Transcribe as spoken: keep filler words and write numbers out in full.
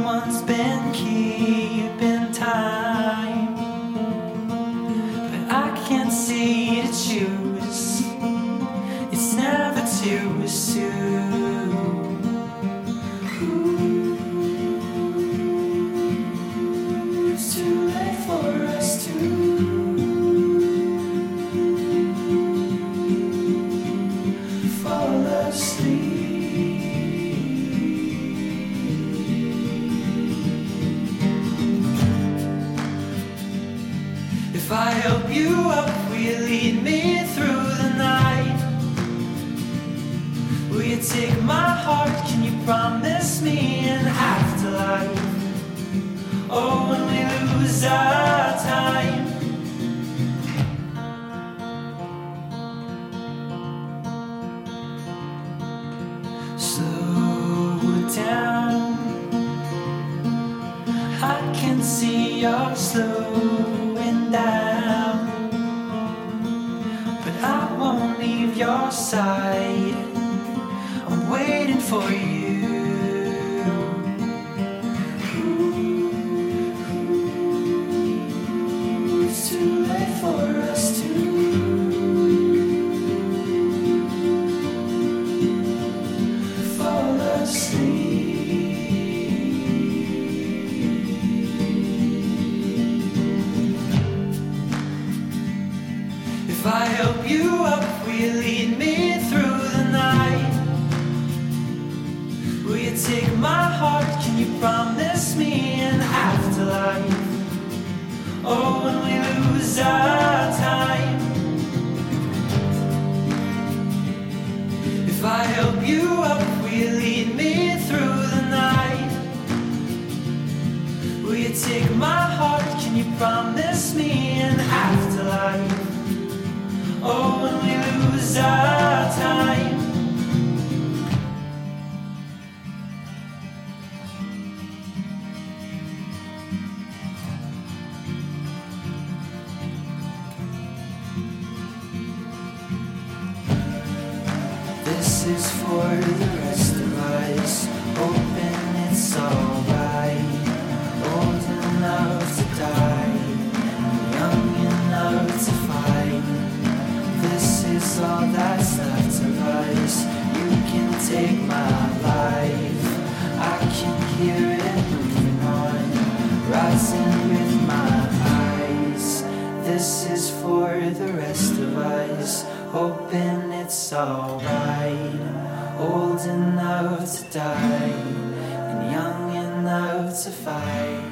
Everyone's been keeping time, but I can't see to choose. It's never too soon. Ooh, it's too late for us to fall asleep. If I help you up, will you lead me through the night? Will you take my heart? Can you promise me an afterlife? Oh, when we lose our time, slow down. I can see you're slowing down, but I won't leave your side. I'm waiting for you. Ooh, it's too late for us to fall asleep. If I help you up, will you lead me through the night? Will you take my heart? Can you promise me an afterlife? Oh, when we lose our time. If I help you up, will you lead me through the night? Will you take my heart? Can you promise me an afterlife? Oh, when we lose our time. This is for the rest of us, hoping it's alright. Old enough to die, young enough to fight. This is all that's left of us. You can take my life, I can hear it moving on, rising with my eyes. This is for the rest of us, hoping it's alright. Old enough to die, and young enough to fight.